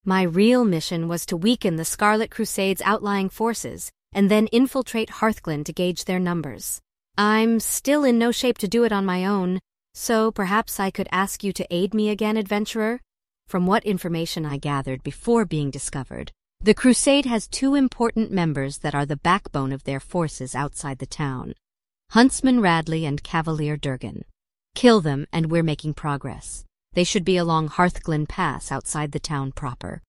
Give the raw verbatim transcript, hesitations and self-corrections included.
My real mission was to weaken the Scarlet Crusade's outlying forces and then infiltrate Hearthglen to gauge their numbers. I'm still in no shape to do it on my own, so perhaps I could ask you to aid me again, adventurer? From what information I gathered before being discovered, the Crusade has two important members that are the backbone of their forces outside the town: Huntsman Radley and Cavalier Durgan. Kill them and we're making progress. They should be along Hearthglen Pass outside the town proper.